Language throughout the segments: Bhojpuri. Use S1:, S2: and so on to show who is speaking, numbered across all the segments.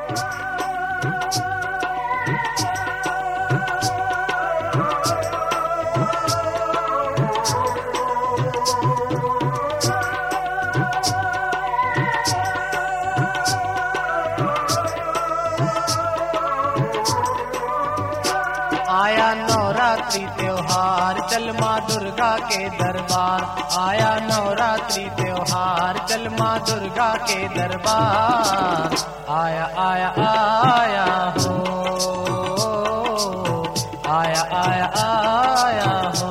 S1: आया नवरात्रि त्योहार चल माँ दुर्गा के दरबार, आया नवरात्रि त्योहार चल माँ दुर्गा के दरबार, आया आया आया हो, आया आया आया हो।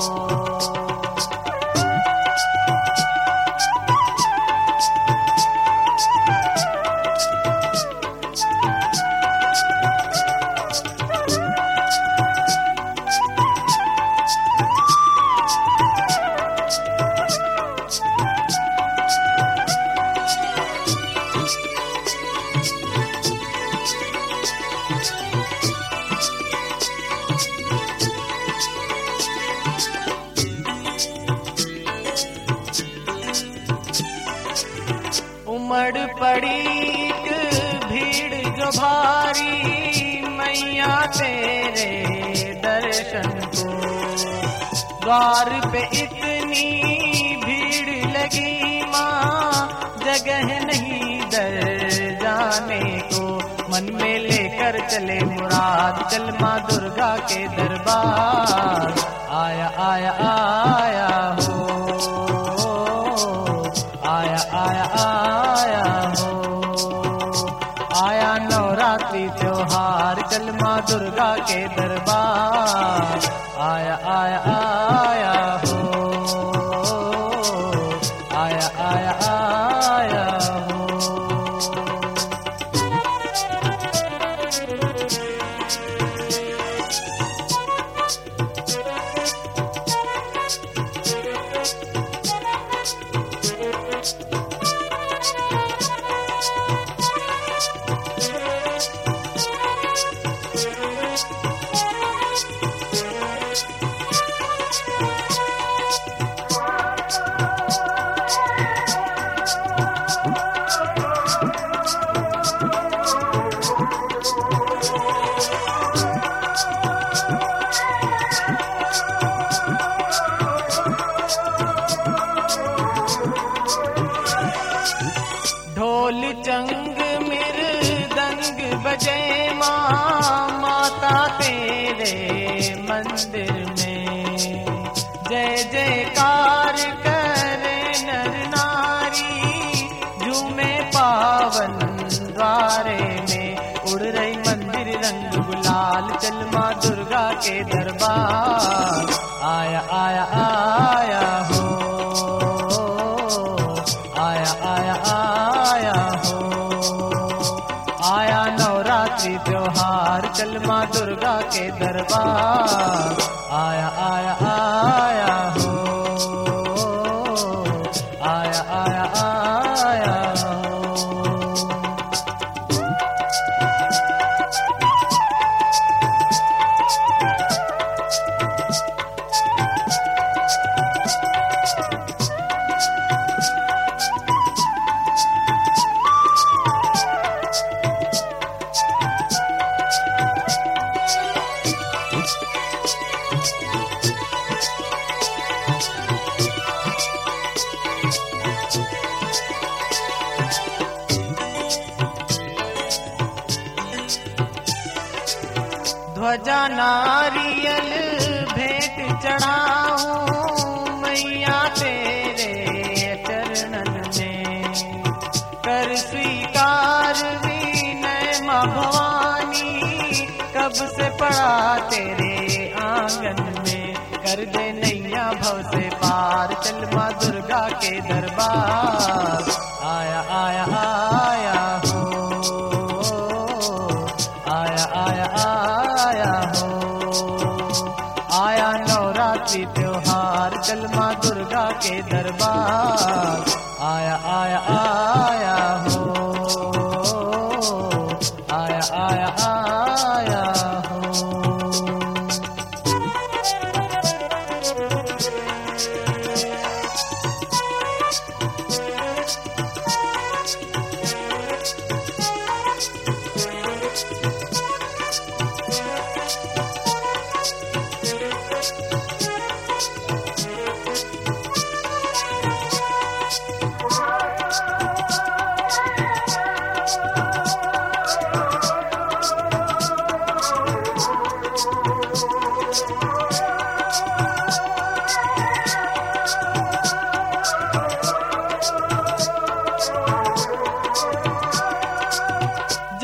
S1: उमड़ पड़ी एक भीड़ जो भारी, मैया तेरे दर्शन को, द्वार पे इतनी भीड़ लगी माँ, जगह नहीं दर जाने को, मन में लेकर चले मुराद चल माँ दुर्गा के दरबार, आया आया आया हो, आया आया आया हो। आया नवरात्रि त्योहार चल माँ दुर्गा के दरबार, आया आया आया हो, आया आया आया हो। ढोल चंग मृदंग बजे माँ, माता तेरे मंदिर में, जय जयकार करे नर नारी, झूमे पावन द्वारे में, उड़ रही मंदिर रंग गुलाल चल माँ दुर्गा के दरबार, आया आया आया हो, आया आया आया हो। आया नवरात्रि त्योहार चल माँ दुर्गा के दरबार, आया आया आया हो, आया आया आया हो। ध्वजा नारियल भेंट चढ़ाऊं मैया तेरे चरणन में, कर स्वीकार विनय माँ भवानी, कब से पड़ा तेरे आंगन में, कर दे नैया भव से पार चल माँ दुर्गा के दरबार, आया आया आया हो, आया आया आया हो। आया नवरात्रि त्योहार चल माँ दुर्गा के दरबार, आया आया आया हो, आया आया आया हो।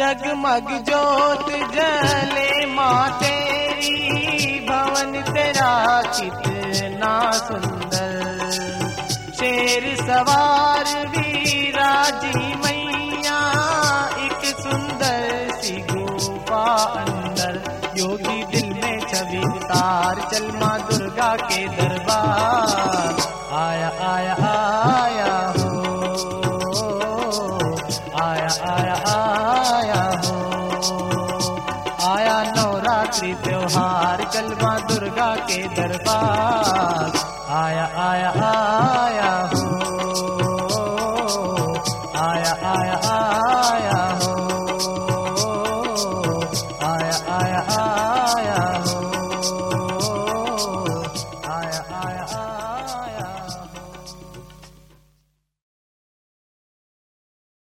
S1: जगमग जोत जले माँ तेरी, भवन तेरा कितना सुंदर। शेर सवार विराजी मैया, एक सुंदर सी गुफा अंदर। योगी दिल में छवि उतार, चल माँ दुर्गा के दरबार। आया आया आया हो, आया आया आया हो, आया नवरात्रि त्योहार, चल माँ दुर्गा के दरबार। आया आया आया हो, आया आया आया